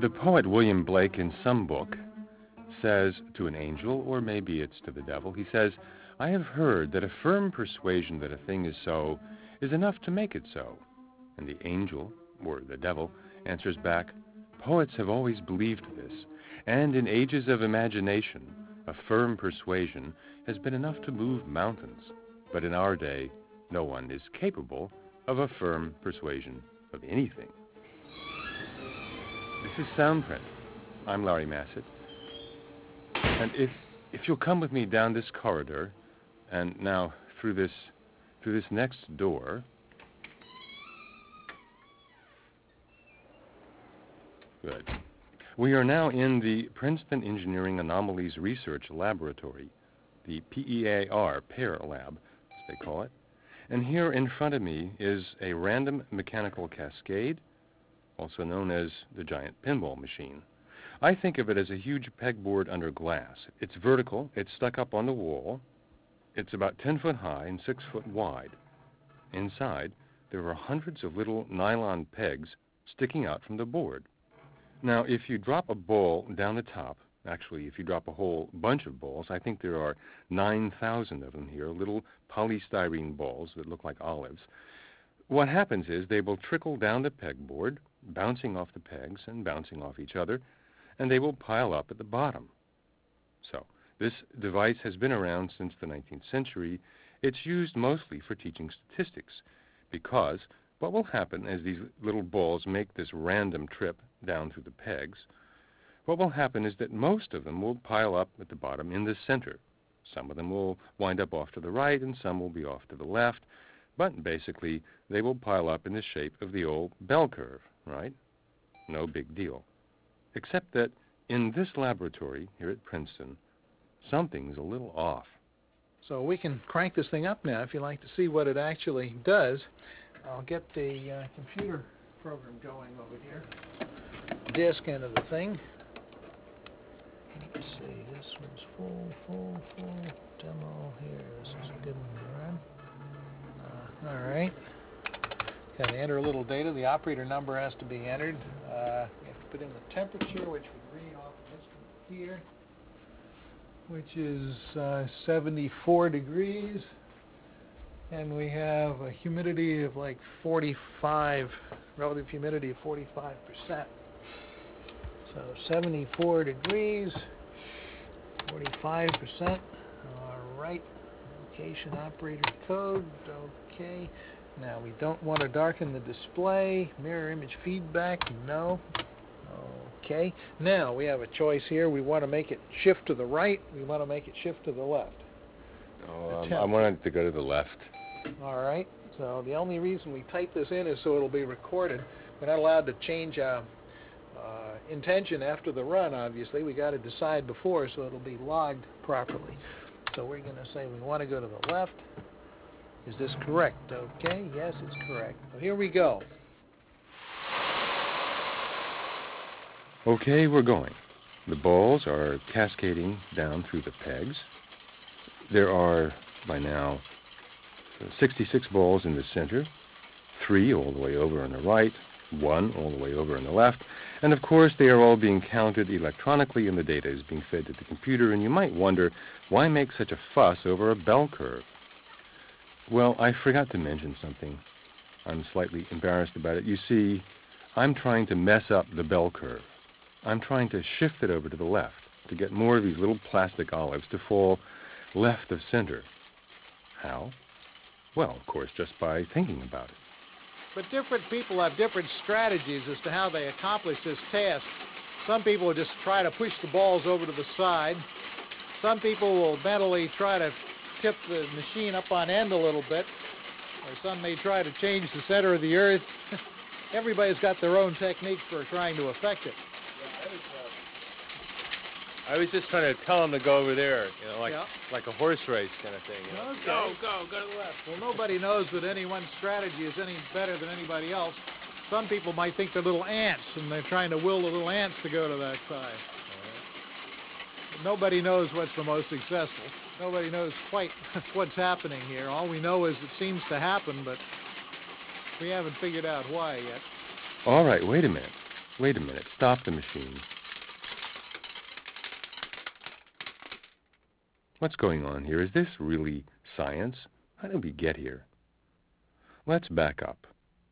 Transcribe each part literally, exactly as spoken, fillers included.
The poet William Blake, in some book, says to an angel, or maybe it's to the devil, he says, "I have heard that a firm persuasion that a thing is so is enough to make it so." And the angel, or the devil, answers back, "Poets have always believed this, and in ages of imagination, a firm persuasion has been enough to move mountains. But in our day, no one is capable of a firm persuasion of anything." This is Soundprint. I'm Larry Massett. And if if you'll come with me down this corridor, and now through this through this next door. Good. We are now in the Princeton Engineering Anomalies Research Laboratory, the P E A R, PEAR Lab, as they call it. And here in front of me is a random mechanical cascade, also known as the giant pinball machine. I think of it as a huge pegboard under glass. It's vertical, it's stuck up on the wall, it's about ten foot high and six foot wide. Inside, there are hundreds of little nylon pegs sticking out from the board. Now, if you drop a ball down the top, actually, if you drop a whole bunch of balls, I think there are nine thousand of them here, little polystyrene balls that look like olives. What happens is they will trickle down the pegboard, bouncing off the pegs and bouncing off each other, and they will pile up at the bottom. So, this device has been around since the nineteenth century. It's used mostly for teaching statistics, because what will happen as these little balls make this random trip down through the pegs, what will happen is that most of them will pile up at the bottom in the center. Some of them will wind up off to the right, and some will be off to the left, but basically they will pile up in the shape of the old bell curve, right? No big deal. Except that in this laboratory here at Princeton, something's a little off. So we can crank this thing up now if you'd like to see what it actually does. I'll get the uh, computer program going over here. Disk end of the thing. Let's see, this one's full, full, full. Demo here. This is a good one to run. Uh, all right. Got to enter a little data. The operator number has to be entered. Uh, you have to put in the temperature, which we read off of this one here, which is uh, seventy-four degrees. And we have a humidity of like forty-five, relative humidity of forty-five percent. So seventy-four degrees, forty-five percent. All right. Location operator code. Okay. Now we don't want to darken the display. Mirror image feedback. No. Okay. Now we have a choice here. We want to make it shift to the right. We want to make it shift to the left. Oh, um, I want it to go to the left. All right. So the only reason we type this in is so it'll be recorded. We're not allowed to change uh, uh, intention after the run, obviously. We got to decide before so it'll be logged properly. So we're going to say we want to go to the left. Is this correct? Okay. Yes, it's correct. So here we go. Okay, we're going. The balls are cascading down through the pegs. There are, by now, sixty-six balls in the center, three all the way over on the right, one all the way over on the left, and of course they are all being counted electronically and the data is being fed to the computer, and you might wonder, why make such a fuss over a bell curve? Well, I forgot to mention something. I'm slightly embarrassed about it. You see, I'm trying to mess up the bell curve. I'm trying to shift it over to the left to get more of these little plastic olives to fall left of center. How? Well, of course, just by thinking about it. But different people have different strategies as to how they accomplish this task. Some people will just try to push the balls over to the side. Some people will mentally try to tip the machine up on end a little bit. Or some may try to change the center of the earth. Everybody's got their own technique for trying to affect it. I was just trying to tell them to go over there, you know, like Yeah. like a horse race kind of thing. You know? Okay. Go, go, go to the left. Well, nobody knows that any one strategy is any better than anybody else. Some people might think they're little ants, and they're trying to will the little ants to go to that side. Right. Nobody knows what's the most successful. Nobody knows quite what's happening here. All we know is it seems to happen, but we haven't figured out why yet. All right, wait a minute. Wait a minute. Stop the machine. What's going on here? Is this really science? How did we get here? Let's back up.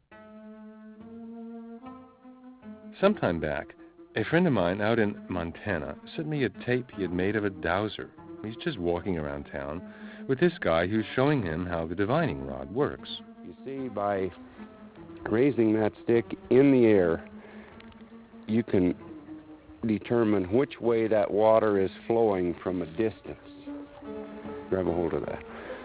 Sometime back, a friend of mine out in Montana sent me a tape he had made of a dowser. He's just walking around town with this guy who's showing him how the divining rod works. You see, by raising that stick in the air, you can determine which way that water is flowing from a distance. Grab a hold of that.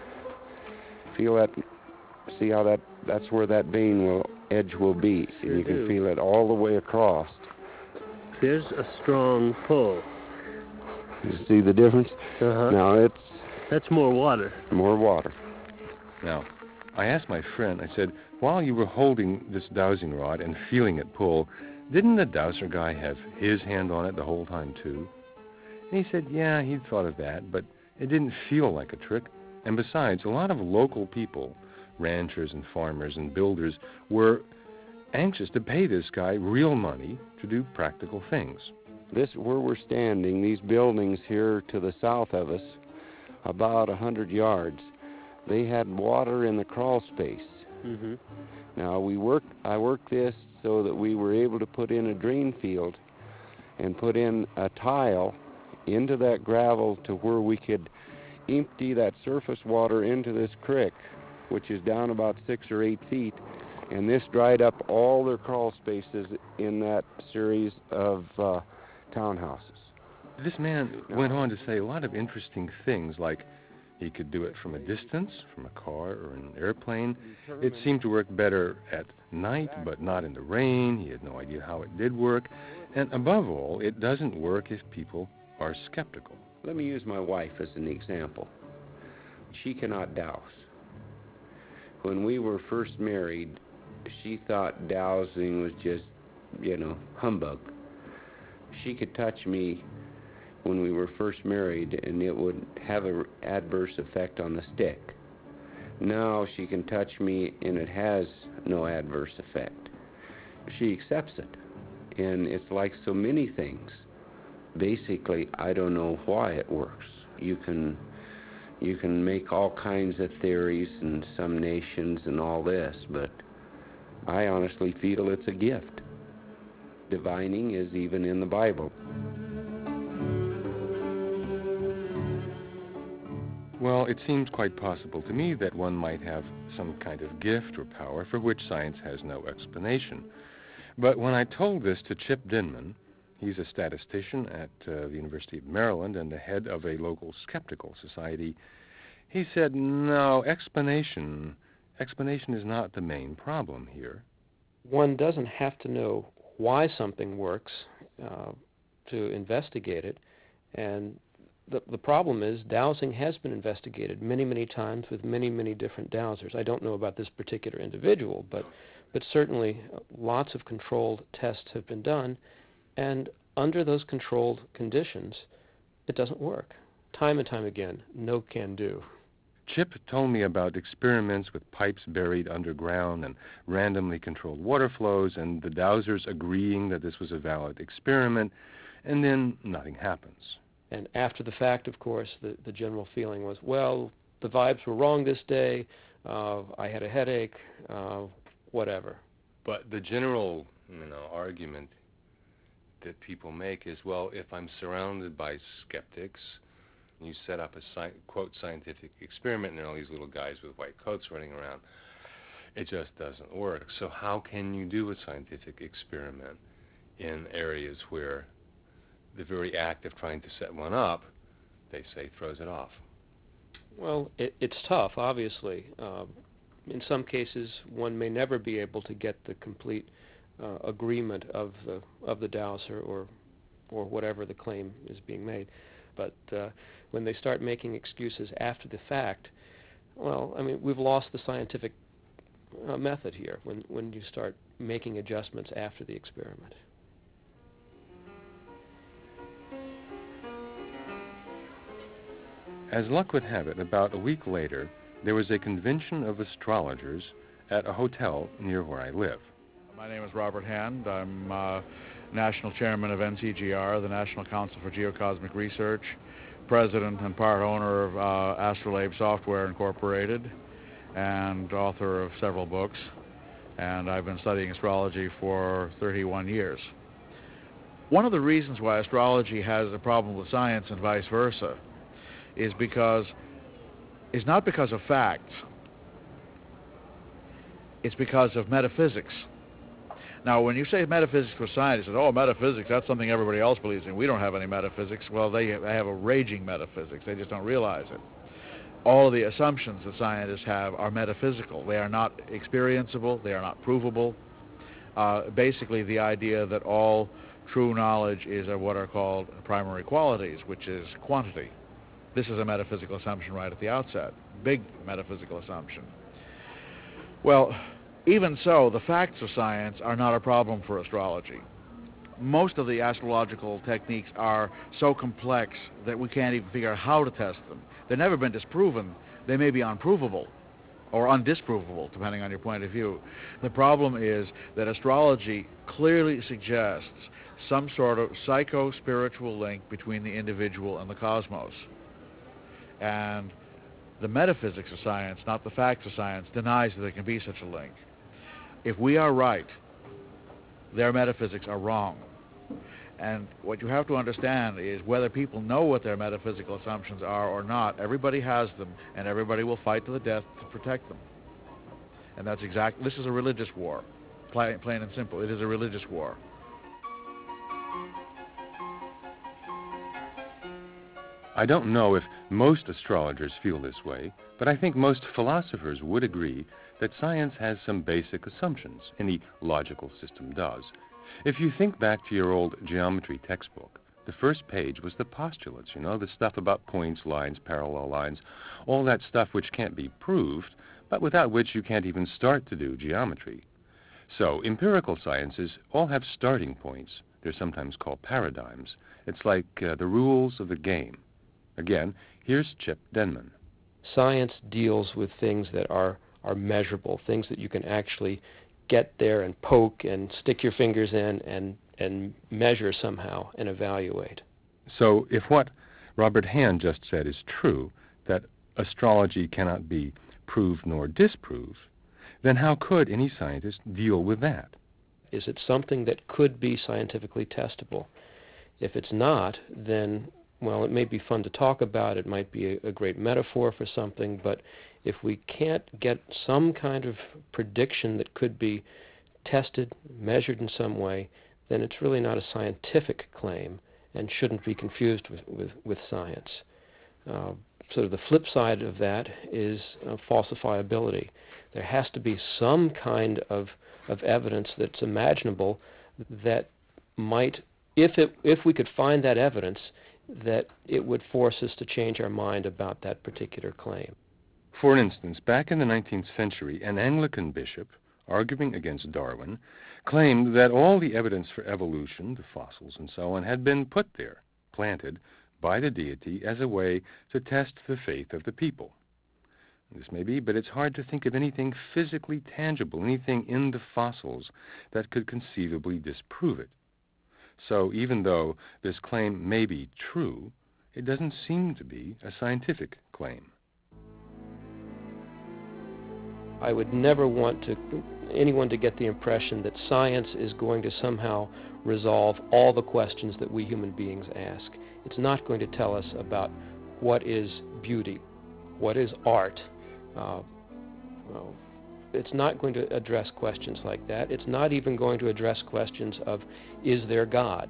Feel that, see how that, that's where that vein will, edge will be. Sure and you can do. feel it all the way across. There's a strong pull. You see the difference? Uh-huh. Now it's That's more water. more water. Now, I asked my friend, I said, while you were holding this dowsing rod and feeling it pull, didn't the dowser guy have his hand on it the whole time too? And he said, yeah, he'd thought of that, but it didn't feel like a trick. And besides, a lot of local people, ranchers and farmers and builders, were anxious to pay this guy real money to do practical things. This, where we're standing, these buildings here to the south of us, about a hundred yards, they had water in the crawl space. Mm-hmm. Now we worked, I worked this so that we were able to put in a drain field and put in a tile into that gravel to where we could empty that surface water into this creek, which is down about six or eight feet, and this dried up all their crawl spaces in that series of uh, townhouses. This man went on to say a lot of interesting things, like he could do it from a distance, from a car or an airplane. It seemed to work better at night, but not in the rain. He had no idea how it did work. And above all, it doesn't work if people are skeptical. Let me use my wife as an example. She cannot douse. When we were first married, she thought dowsing was just, you know, humbug. She could touch me when we were first married and it would have an adverse effect on the stick. Now she can touch me and it has no adverse effect. She accepts it. And it's like so many things. Basically, I don't know why it works. You can you can make all kinds of theories in some nations and all this, but I honestly feel it's a gift. Divining is even in the Bible. Well, it seems quite possible to me that one might have some kind of gift or power for which science has no explanation. But when I told this to Chip Dinman, he's a statistician at uh, the University of Maryland and the head of a local skeptical society, he said, no, explanation, explanation is not the main problem here. One doesn't have to know why something works uh, to investigate it, and the, the problem is dowsing has been investigated many, many times with many, many different dowsers. I don't know about this particular individual, but, but certainly uh, lots of controlled tests have been done, and under those controlled conditions, it doesn't work. Time and time again, no can do. Chip told me about experiments with pipes buried underground and randomly controlled water flows, and the dowsers agreeing that this was a valid experiment, and then nothing happens. And after the fact, of course, the, the general feeling was, well, the vibes were wrong this day, uh, I had a headache, uh, whatever. But the general, you know, argument that people make is, well, if I'm surrounded by skeptics, you set up a, sci- quote, scientific experiment, and there are all these little guys with white coats running around, it just doesn't work. So how can you do a scientific experiment in areas where the very act of trying to set one up, they say, throws it off? Well, it, it's tough, obviously. Uh, in some cases, one may never be able to get the complete uh, agreement of the of the dowser or or whatever the claim is being made. But uh, when they start making excuses after the fact, well, I mean, we've lost the scientific uh, method here when, when you start making adjustments after the experiment. As luck would have it, about a week later, there was a convention of astrologers at a hotel near where I live. My name is Robert Hand. I'm uh, national chairman of N C G R, the National Council for Geocosmic Research, president and part owner of uh, Astrolabe Software Incorporated, and author of several books. And I've been studying astrology for thirty-one years. One of the reasons why astrology has a problem with science and vice versa is because it's not because of facts, it's because of metaphysics. Now, when you say metaphysics for science, oh, metaphysics, that's something everybody else believes in. We don't have any metaphysics. Well, they have, they have a raging metaphysics. They just don't realize it. All of the assumptions that scientists have are metaphysical. They are not experienceable. They are not provable. Uh, basically, the idea that all true knowledge is of what are called primary qualities, which is quantity. This is a metaphysical assumption right at the outset. Big metaphysical assumption. Well, even so, the facts of science are not a problem for astrology. Most of the astrological techniques are so complex that we can't even figure out how to test them. They've never been disproven. They may be unprovable or undisprovable, depending on your point of view. The problem is that astrology clearly suggests some sort of psycho-spiritual link between the individual and the cosmos. And the metaphysics of science, not the facts of science, denies that there can be such a link. If we are right, their metaphysics are wrong. And what you have to understand is whether people know what their metaphysical assumptions are or not, everybody has them, and everybody will fight to the death to protect them. And that's exactly, this is a religious war, plain, plain and simple. It is a religious war. I don't know if most astrologers feel this way, but I think most philosophers would agree that science has some basic assumptions. Any logical system does. If you think back to your old geometry textbook, the first page was the postulates, you know, the stuff about points, lines, parallel lines, all that stuff which can't be proved, but without which you can't even start to do geometry. So empirical sciences all have starting points. They're sometimes called paradigms. It's like uh, the rules of the game. Again, here's Chip Denman. Science deals with things that are, are measurable, things that you can actually get there and poke and stick your fingers in and, and measure somehow and evaluate. So if what Robert Hand just said is true, that astrology cannot be proved nor disproved, then how could any scientist deal with that? Is it something that could be scientifically testable? If it's not, then well, it may be fun to talk about, it might be a, a great metaphor for something, but if we can't get some kind of prediction that could be tested, measured in some way, then it's really not a scientific claim and shouldn't be confused with, with, with science. Uh, sort of the flip side of that is uh, falsifiability. There has to be some kind of, of evidence that's imaginable that might, if it, if we could find that evidence, that it would force us to change our mind about that particular claim. For instance, back in the nineteenth century, an Anglican bishop, arguing against Darwin, claimed that all the evidence for evolution, the fossils and so on, had been put there, planted, by the deity as a way to test the faith of the people. This may be, but it's hard to think of anything physically tangible, anything in the fossils that could conceivably disprove it. So even though this claim may be true, it doesn't seem to be a scientific claim. I would never want to, anyone to get the impression that science is going to somehow resolve all the questions that we human beings ask. It's not going to tell us about what is beauty, what is art. Uh, well, it's not going to address questions like that. It's not even going to address questions of, is there God?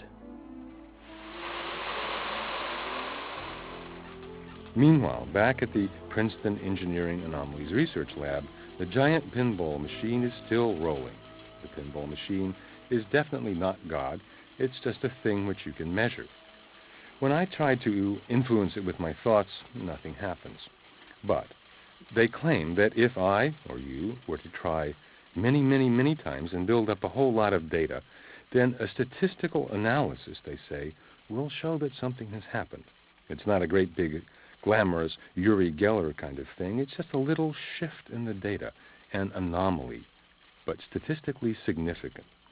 Meanwhile, back at the Princeton Engineering Anomalies Research Lab, the giant pinball machine is still rolling. The pinball machine is definitely not God. It's just a thing which you can measure. When I try to influence it with my thoughts, nothing happens. But they claim that if I, or you, were to try many, many, many times and build up a whole lot of data, then a statistical analysis, they say, will show that something has happened. It's not a great big, glamorous Uri Geller kind of thing. It's just a little shift in the data, an anomaly, but statistically significant.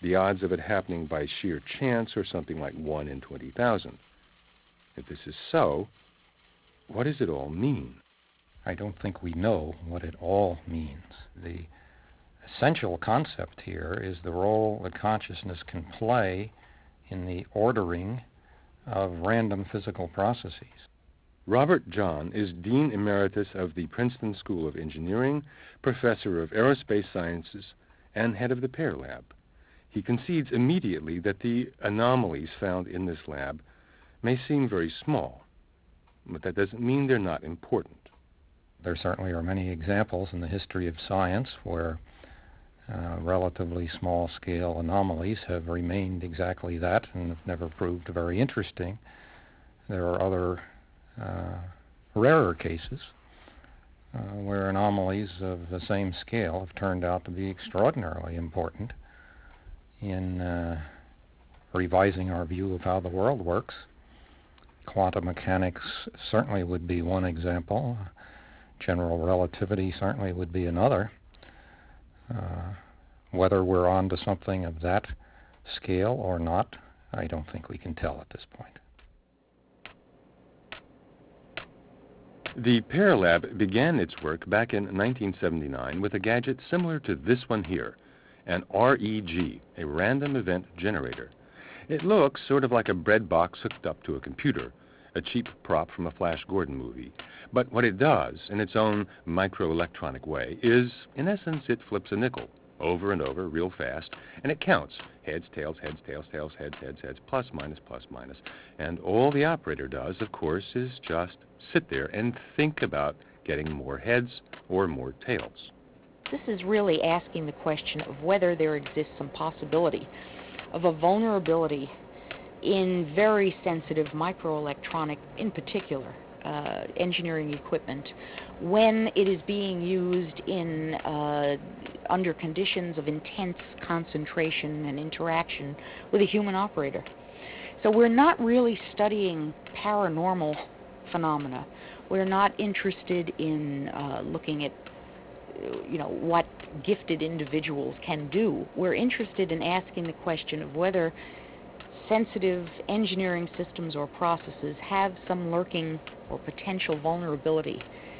the odds of it happening by sheer chance are something like one in twenty thousand. If this is so, what does it all mean? I don't think we know what it all means. The essential concept here is the role that consciousness can play in the ordering of random physical processes. Robert John is Dean Emeritus of the Princeton School of Engineering, Professor of Aerospace Sciences, and head of the PEAR Lab. He concedes immediately that the anomalies found in this lab may seem very small, but that doesn't mean they're not important. There certainly are many examples in the history of science where uh, relatively small-scale anomalies have remained exactly that and have never proved very interesting. There are other uh, rarer cases uh, where anomalies of the same scale have turned out to be extraordinarily important in uh, revising our view of how the world works. Quantum mechanics certainly would be one example. General relativity certainly would be another. Uh, whether we're on to something of that scale or not, I don't think we can tell at this point. The PEAR Lab began its work back in nineteen seventy-nine with a gadget similar to this one here, an R E G, a random event generator. It looks sort of like a bread box hooked up to a computer, a cheap prop from a Flash Gordon movie. But what it does, in its own microelectronic way, is, in essence, it flips a nickel over and over real fast, and it counts. Heads, tails, heads, tails, tails, heads, heads, heads, plus, minus, plus, minus. And all the operator does, of course, is just sit there and think about getting more heads or more tails. This is really asking the question of whether there exists some possibility of a vulnerability in very sensitive microelectronic, in particular, uh, engineering equipment, when it is being used in uh, under conditions of intense concentration and interaction with a human operator. So we're not really studying paranormal phenomena. We're not interested in uh, looking at you know, what gifted individuals can do. We're interested in asking the question of whether sensitive engineering systems or processes have some lurking or potential vulnerability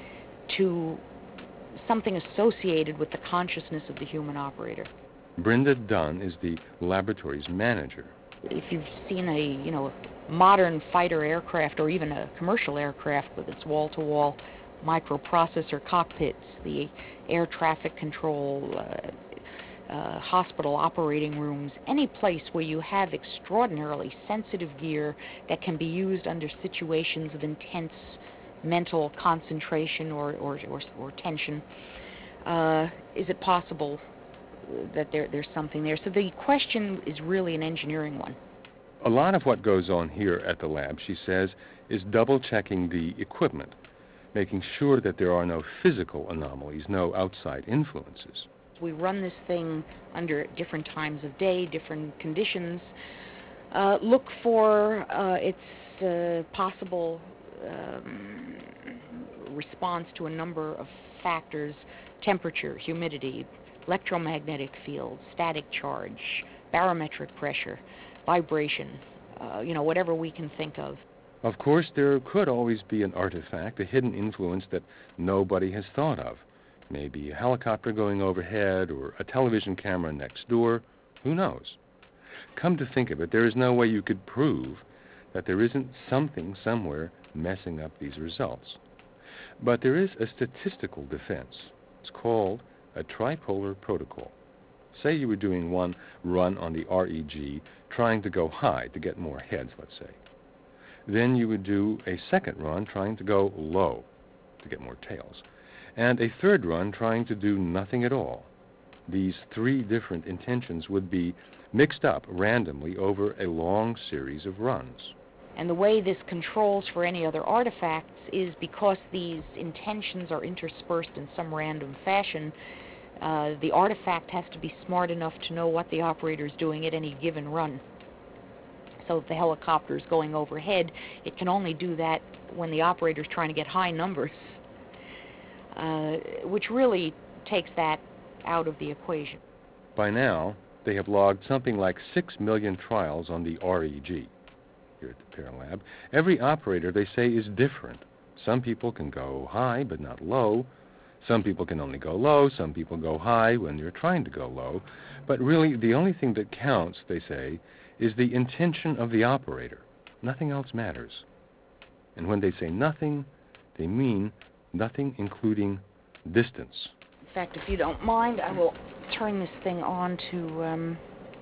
to something associated with the consciousness of the human operator. Brenda Dunn is the laboratory's manager. If you've seen a, you know, modern fighter aircraft or even a commercial aircraft with its wall-to-wall microprocessor cockpits, the air traffic control, uh, uh, hospital operating rooms, any place where you have extraordinarily sensitive gear that can be used under situations of intense mental concentration or, or, or, or tension, uh, is it possible that there, there's something there? So the question is really an engineering one. A lot of what goes on here at the lab, she says, is double-checking the equipment, making sure that there are no physical anomalies, no outside influences. We run this thing under different times of day, different conditions, uh, look for uh, its uh, possible um, response to a number of factors: temperature, humidity, electromagnetic field, static charge, barometric pressure, vibration, uh, you know, whatever we can think of. Of course, there could always be an artifact, a hidden influence that nobody has thought of. Maybe a helicopter going overhead or a television camera next door. Who knows? Come to think of it, there is no way you could prove that there isn't something somewhere messing up these results. But there is a statistical defense. It's called a tripolar protocol. Say you were doing one run on the R E G, trying to go high to get more heads, let's say. Then you would do a second run trying to go low to get more tails, and a third run trying to do nothing at all. These three different intentions would be mixed up randomly over a long series of runs. And the way this controls for any other artifacts is because these intentions are interspersed in some random fashion, uh, the artifact has to be smart enough to know what the operator is doing at any given run. So if the helicopter is going overhead, it can only do that when the operator is trying to get high numbers, uh, which really takes that out of the equation. By now, they have logged something like six million trials on the R E G here at the Paralab. Every operator, they say, is different. Some people can go high but not low. Some people can only go low. Some people go high when you're trying to go low. But really, the only thing that counts, they say, is the intention of the operator. Nothing else matters. And when they say nothing, they mean nothing including distance. In fact, if you don't mind, I will turn this thing on to, um,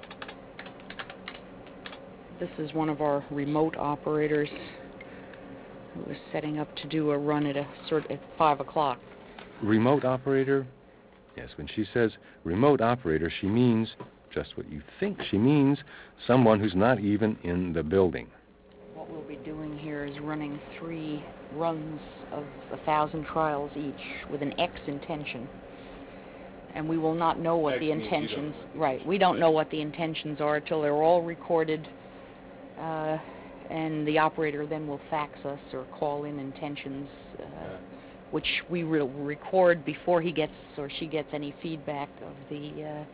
this is one of our remote operators who is setting up to do a run at a sort at five o'clock. Remote operator? Yes, when she says remote operator, she means just what you think she means, someone who's not even in the building. What we'll be doing here is running three runs of a thousand trials each with an X intention. And we will not know what X the means you intentions, don't- right, we don't know what the intentions are until they're all recorded, uh, and the operator then will fax us or call in intentions, uh, Yeah. which we will record before he gets or she gets any feedback of the, uh...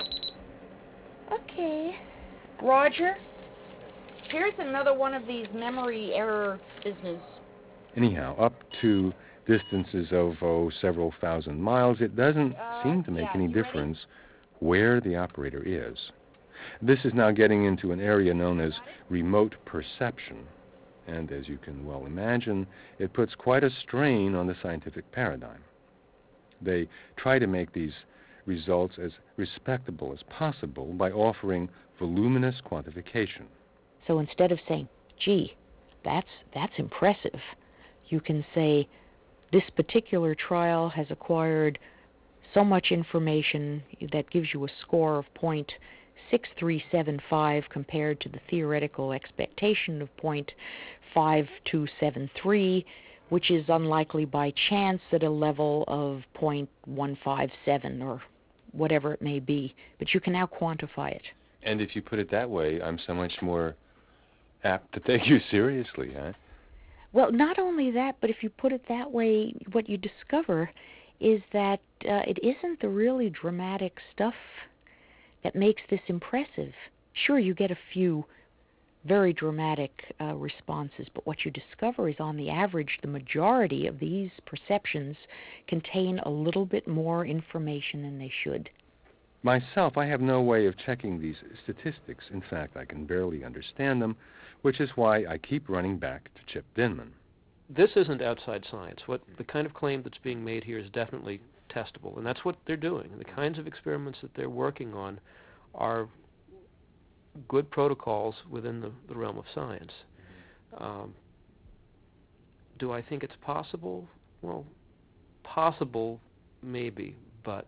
Okay. Roger, here's another one of these memory error business. Anyhow, up to distances of, oh, several thousand miles, it doesn't Uh, seem to make yeah, any you ready? difference where the operator is. This is now getting into an area known as remote perception, and as you can well imagine, it puts quite a strain on the scientific paradigm. They try to make these results as respectable as possible by offering voluminous quantification. So instead of saying, gee, that's, that's impressive, you can say, this particular trial has acquired so much information that gives you a score of point six three seven five compared to the theoretical expectation of point five two seven three, which is unlikely by chance at a level of point one five seven or whatever it may be. But you can now quantify it. And if you put it that way, I'm so much more apt to take you seriously, huh? Well, not only that, but if you put it that way, what you discover is that uh, it isn't the really dramatic stuff that makes this impressive. Sure, you get a few very dramatic uh, responses, but what you discover is on the average, the majority of these perceptions contain a little bit more information than they should. Myself, I have no way of checking these statistics. In fact, I can barely understand them, which is why I keep running back to Chip Dinman. This isn't outside science. What the kind of claim that's being made here is definitely testable, and that's what they're doing. The kinds of experiments that they're working on are good protocols within the, the realm of science. Um, do I think it's possible? Well, possible maybe, but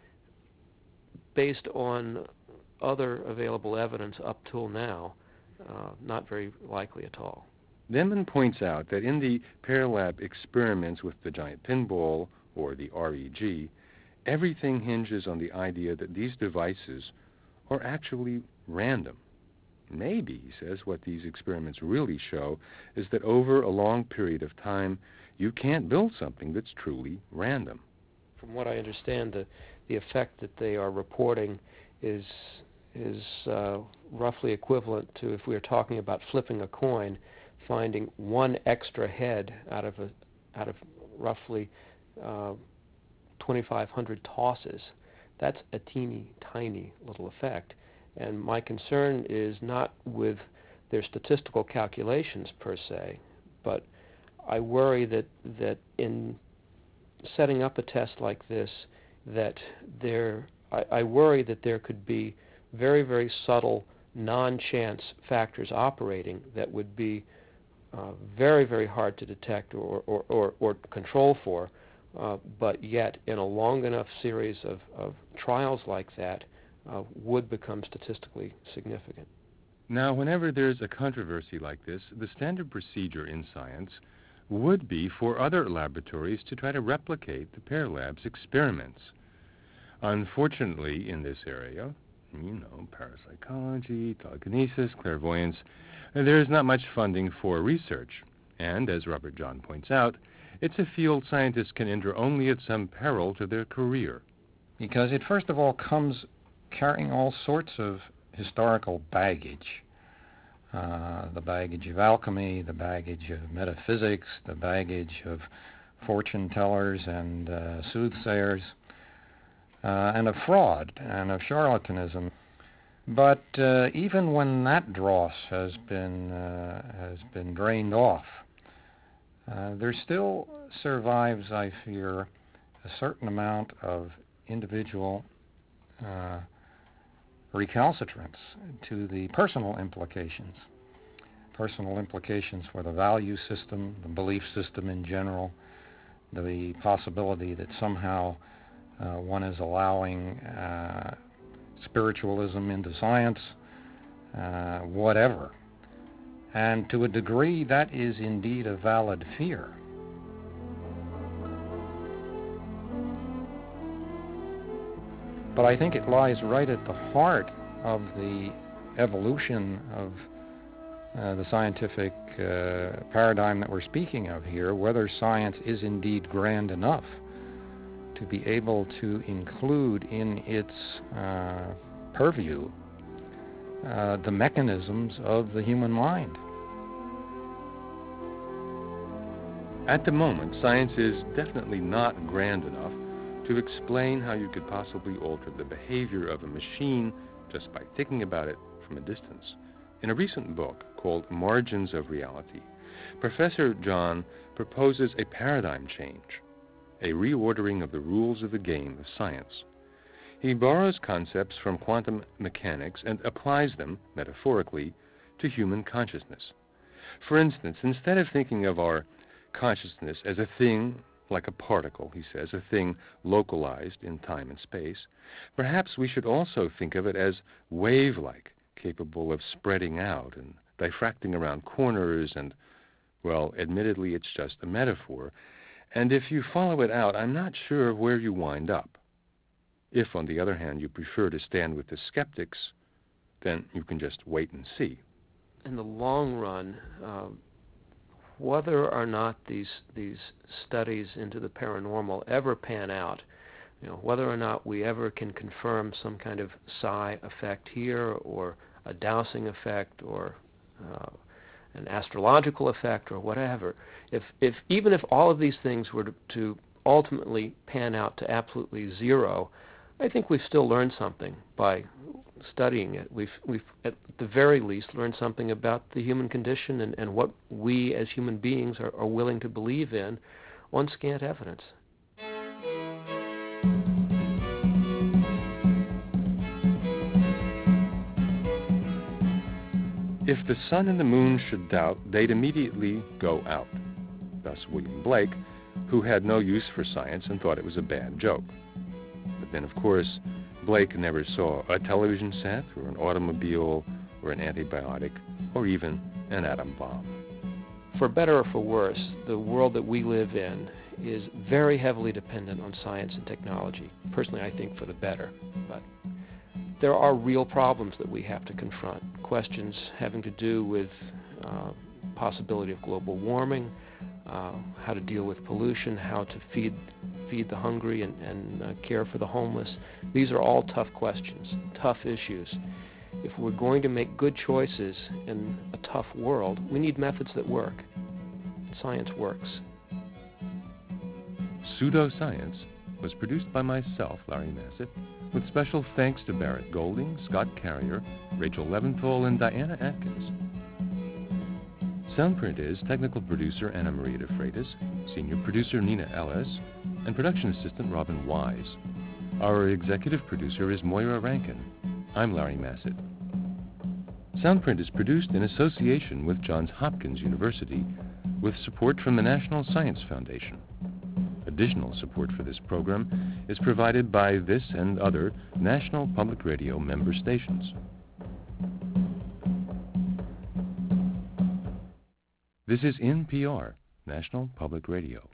based on other available evidence up till now, uh, not very likely at all. Denman points out that in the Paralab experiments with the giant pinball, or the R E G, everything hinges on the idea that these devices are actually random. Maybe, he says, what these experiments really show is that over a long period of time, you can't build something that's truly random. From what I understand, the, the effect that they are reporting is is uh, roughly equivalent to if we were talking about flipping a coin, finding one extra head out of a out of roughly uh, twenty-five hundred tosses. That's a teeny tiny little effect. And my concern is not with their statistical calculations per se, but I worry that that in setting up a test like this, that there, I, I worry that there could be very, very subtle non-chance factors operating that would be uh, very, very hard to detect or, or, or, or control for, uh, but yet in a long enough series of, of trials like that uh, would become statistically significant. Now, whenever there's a controversy like this, the standard procedure in science would be for other laboratories to try to replicate the Paralab's experiments. Unfortunately, in this area, you know, parapsychology, telekinesis, clairvoyance, there's not much funding for research. And, as Robert John points out, it's a field scientists can enter only at some peril to their career. Because it first of all comes carrying all sorts of historical baggage. Uh, the baggage of alchemy, the baggage of metaphysics, the baggage of fortune tellers and uh, soothsayers, uh, and of fraud and of charlatanism. But uh, even when that dross has been uh, has been drained off, uh, there still survives, I fear, a certain amount of individual uh, recalcitrance to the personal implications. Personal implications for the value system, the belief system in general, the possibility that somehow uh, one is allowing uh, spiritualism into science, uh, whatever. And to a degree, that is indeed a valid fear. But I think it lies right at the heart of the evolution of uh, the scientific uh, paradigm that we're speaking of here, whether science is indeed grand enough to be able to include in its uh, purview uh, the mechanisms of the human mind. At the moment, science is definitely not grand enough to explain how you could possibly alter the behavior of a machine just by thinking about it from a distance. In a recent book called Margins of Reality, Professor John proposes a paradigm change, a reordering of the rules of the game of science. He borrows concepts from quantum mechanics and applies them, metaphorically, to human consciousness. For instance, instead of thinking of our consciousness as a thing like a particle, he says, a thing localized in time and space, perhaps we should also think of it as wave-like, capable of spreading out and diffracting around corners and, well, admittedly it's just a metaphor, and if you follow it out, I'm not sure of where you wind up. If, on the other hand, you prefer to stand with the skeptics, then you can just wait and see. In the long run, uh, whether or not these these studies into the paranormal ever pan out, you know, whether or not we ever can confirm some kind of psi effect here, or a dowsing effect, or uh, an astrological effect, or whatever, if if even if all of these things were to, to ultimately pan out to absolutely zero, I think we've still learned something by studying it. We've, we've at the very least learned something about the human condition and, and what we as human beings are, are willing to believe in on scant evidence. If the sun and the moon should doubt, they'd immediately go out. Thus William Blake, who had no use for science and thought it was a bad joke. But then, of course, Blake never saw a television set, or an automobile, or an antibiotic, or even an atom bomb. For better or for worse, the world that we live in is very heavily dependent on science and technology. Personally, I think for the better. But there are real problems that we have to confront. Questions having to do with uh, possibility of global warming, uh, how to deal with pollution, how to feed feed the hungry and, and uh, care for the homeless. These are all tough questions, tough issues. If we're going to make good choices in a tough world, we need methods that work. Science works. Pseudoscience was produced by myself, Larry Massett, with special thanks to Barrett Golding, Scott Carrier, Rachel Leventhal, and Diana Atkins. Soundprint is technical producer Anna Maria de Freitas, senior producer Nina Ellis, and production assistant Robin Wise. Our executive producer is Moira Rankin. I'm Larry Massett. Soundprint is produced in association with Johns Hopkins University with support from the National Science Foundation. Additional support for this program is provided by this and other National Public Radio member stations. This is N P R, National Public Radio.